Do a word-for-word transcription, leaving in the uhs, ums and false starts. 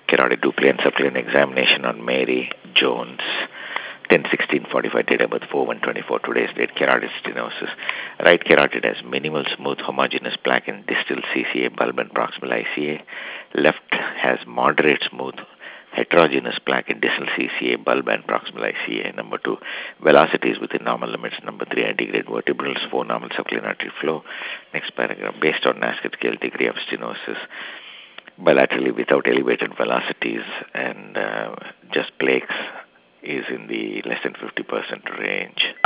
carotid duplicate and subclinical examination on Mary Jones, ten sixteen forty-five, date of birth four one twenty-four, today's date, carotid stenosis. Right carotid has minimal smooth homogeneous plaque in distal C C A bulb and proximal I C A. Left has moderate smooth heterogeneous plaque in distal C C A bulb and proximal I C A. Number two, velocity is within normal limits. Number three, antegrade vertebrals, four, normal subclinical artery flow. Next paragraph, based on NASCAR scale, degree of stenosis, bilaterally without elevated velocities and uh, just plaques is in the less than fifty percent range.